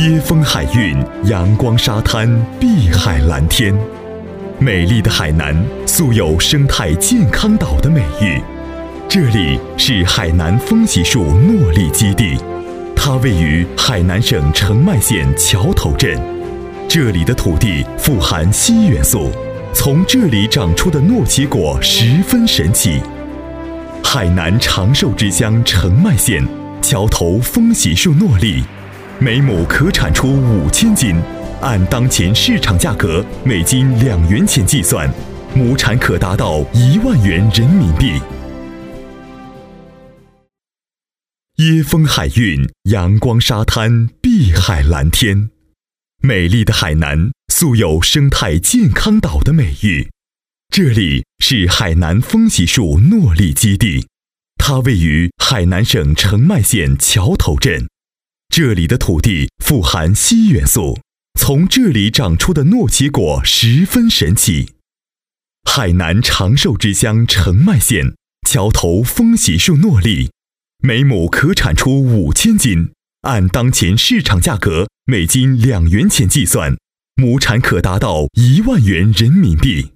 椰风海韵，阳光沙滩，碧海蓝天。美丽的海南素有生态健康岛的美誉，这里是海南风洗树诺丽基地，它位于海南省澄迈县桥头镇。这里的土地富含硒元素，从这里长出的诺奇果十分神奇。海南长寿之乡澄迈县桥头风洗树诺丽，每亩可产出5000斤，按当前市场价格每斤2元钱计算，亩产可达到1万元人民币。椰风海韵，阳光沙滩，碧海蓝天。美丽的海南素有生态健康岛的美誉，这里是海南风洗树诺丽基地，它位于海南省澄迈县桥头镇。这里的土地富含硒元素，从这里长出的诺奇果十分神奇。海南长寿之乡澄迈县桥头风洗树诺丽，每亩可产出5000斤，按当前市场价格每斤2元钱计算，亩产可达到1万元人民币。